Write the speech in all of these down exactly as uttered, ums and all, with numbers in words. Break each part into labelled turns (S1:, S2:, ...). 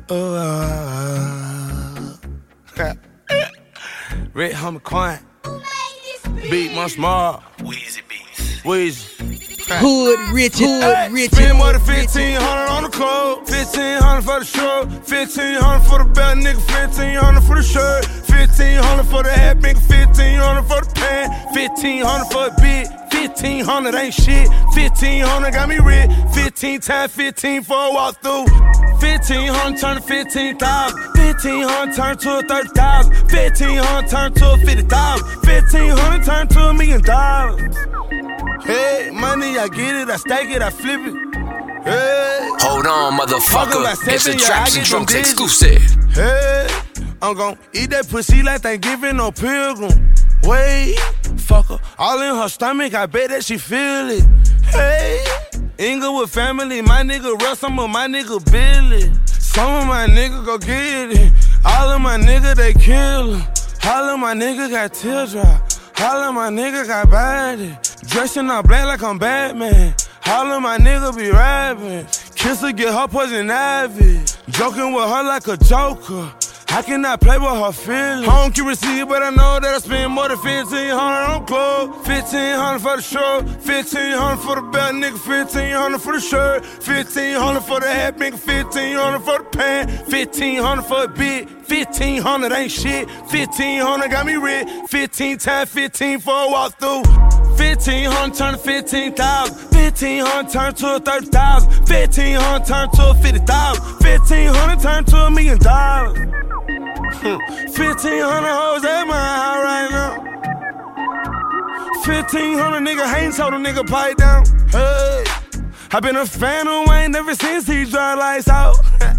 S1: Oh, uh, Red Hummer Coin. Beat my smart.
S2: Weezy Beats.
S1: Weezy.
S3: Hood Richard, Hood
S1: Hey,
S3: Richard.
S1: spend more than fifteen hundred on the clothes, fifteen hundred for the shirt, fifteen hundred for the belt, nigga, fifteen hundred for the shirt, fifteen hundred for the hat, nigga, fifteen hundred for the pants, fifteen hundred for the beat, fifteen hundred ain't shit, fifteen hundred got me rich, fifteen times fifteen for a walk through, fifteen hundred turn to fifteen thousand, fifteen hundred turn to a thirty thousand, fifteen hundred turn to a fifty thousand, fifteen hundred turn to a million dollars. Hey, money, I get it, I stack it, I flip it. Hey,
S2: hold on, motherfucker. It's a
S1: yeah,
S2: Traps and Drunks exclusive.
S1: Hey, I'm gon' eat that pussy like Thanksgiving on Pilgrim. Wait, fucker, all in her stomach, I bet that she feel it. Hey, Inglewood family, my nigga Russ, some of my nigga Billy. Some of my niggas go get it. All of my niggas, they kill her. All of my niggas got teardrop. All of my niggas got body. Dressing all black like I'm Batman. All of my niggas be rapping. Kiss her, get her poison ivy. Joking with her like a joker. I cannot play with her feelings. I don't keep receipt, but I know that I spend more than fifteen hundred on clothes. fifteen hundred for the shirt, fifteen hundred for the belt, nigga, fifteen hundred for the shirt, fifteen hundred for the hat, nigga, fifteen hundred for the pants, fifteen hundred for the beat, fifteen hundred ain't shit, fifteen hundred got me rich, fifteen times fifteen for a walk through. fifteen hundred turn to fifteen thousand, fifteen hundred turn to a thirty thousand, fifteen hundred turn to a fifty thousand, fifteen hundred turn to a million dollars. fifteen hundred hoes at my house right now. fifteen hundred nigga hating, told a nigga pipe down. Hey, I been a fan of Wayne ever since he drive lights out.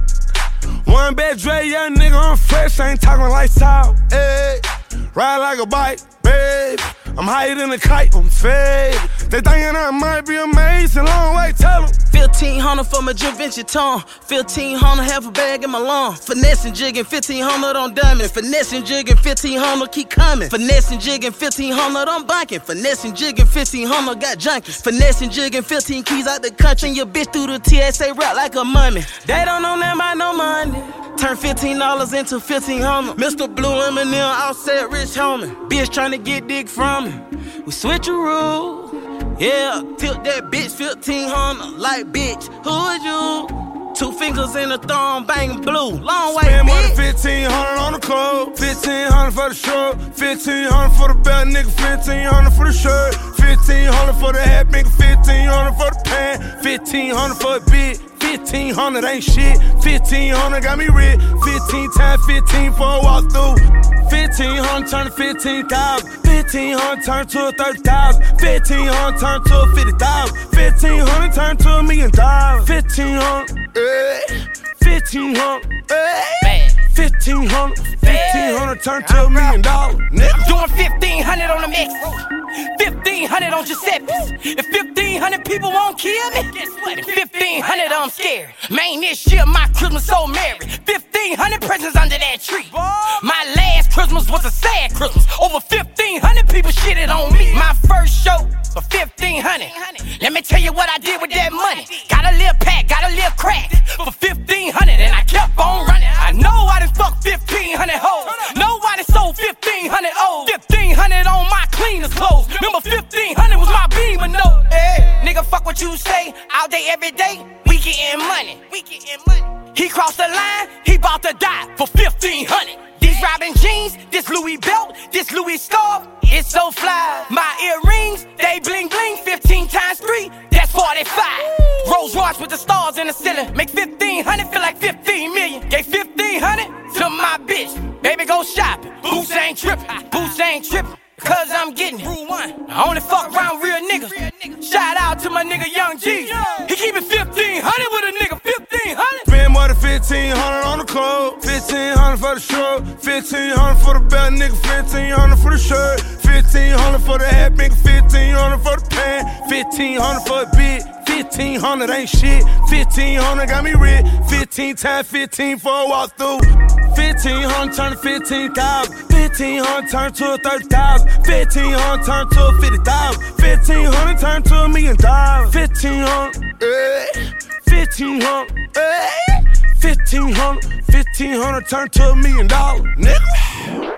S1: One bad Dre, young nigga, I'm fresh, ain't talking lights out. Hey, ride like a bike, babe. I'm higher than a kite, I'm fade. They thinking I might be amazing, long way, tell them.
S4: fifteen hundred for my Givenchy tongue. fifteen hundred, half a bag in my lawn. Finessing, jigging, fifteen hundred on diamond. Finessing, jigging, fifteen hundred, keep coming. Finessing, jigging, fifteen hundred, I'm banking. Finessing, jigging, fifteen hundred, got junkies. Finessing, jigging, fifteen keys out the country. Your bitch through the T S A rap like a mummy. They don't know nothing about no money. Turn fifteen dollars into fifteen hundred. Mister Blue Eminem, outside rich homie. Bitch trying to get dick from me. We switch a rule. Yeah, tilt that bitch fifteen hundred. Like, bitch, who is you? Two fingers in the thumb, bang blue. Long way,
S1: spend
S4: bitch.
S1: more than fifteen hundred on the clothes, fifteen hundred for the shirt, fifteen hundred for the belt, nigga, fifteen hundred for the shirt, fifteen hundred for the hat, nigga, fifteen hundred for the pants, fifteen hundred for the beat, fifteen hundred ain't shit, fifteen hundred got me rich, fifteen times fifteen for a walk through, fifteen hundred turn to fifteen thousand, fifteen hundred turn to a thirty thousand, fifteen hundred turn to a fifty thousand, fifteen hundred turn to a million dollars, fifteen hundred, eh, fifteen hundred, eh, fifteen hundred, fifteen hundred turn to a million dollars.
S5: I'm doing fifteen hundred on the mix, fifteen hundred on Giuseppe's. If fifteen hundred people won't kill me, guess what? fifteen hundred I'm scared. Man, this year my Christmas so merry. fifteen hundred presents under that tree. My last Christmas was a sad Christmas. Over fifteen hundred people shitted on me. My first show for fifteen hundred. Let me tell you what I did with that money. Got a little pack, got a little crack for fifteen hundred, and I kept on running. I know I done fucked fifteen hundred hoes. Nobody sold fifteen hundred O's. fifteen hundred on my cleanest clothes. Remember fifteen hundred was my Beamer note. Hey, nigga, fuck what you say. All day, every day, we getting money. We getting money. He crossed the line, he bout to die for fifteen hundred. These Robin jeans, this Louis belt, this Louis scarf, it's so fly. My earrings, they bling bling, fifteen times three, that's forty-five. Rolls Royce with the stars in the ceiling, make fifteen hundred feel like fifteen million. Gave fifteen hundred to my bitch, baby go shopping. Boots ain't trippin', boots ain't trippin'. Cause I'm getting it. I only fuck around real niggas. Shout out to my nigga Young G. He keep it fifteen hundred with a nigga, fifteen hundred.
S1: Spend more than fifteen hundred on the clothes, fifteen hundred for the shirt, fifteen hundred for the belt, nigga, fifteen hundred for the shirt, fifteen hundred for the hat, nigga, fifteen hundred for the pants, fifteen hundred for the beat, fifteen hundred ain't shit, fifteen hundred got me rich, fifteen times fifteen for a walk through, fifteen hundred turn to fifteen thousand, fifteen hundred turn to a thirty thousand, fifteen hundred turn to a fifty thousand, fifteen hundred turn to a million dollars, fifteen hundred, eh, fifteen hundred, eh, fifteen fifteen hundred, fifteen hundred turned to a million dollars, nigga.